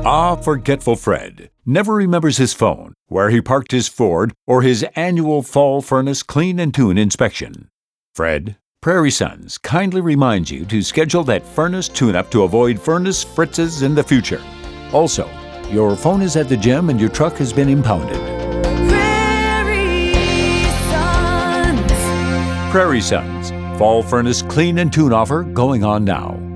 Forgetful Fred never remembers his phone, where he parked his Ford, or his annual fall furnace clean and tune inspection. Fred, Prairie Sons kindly reminds you to schedule that furnace tune-up to avoid furnace fritzes in the future. Also, your phone is at the gym and your truck has been impounded. Prairie Sons Fall Furnace Clean and Tune offer going on now.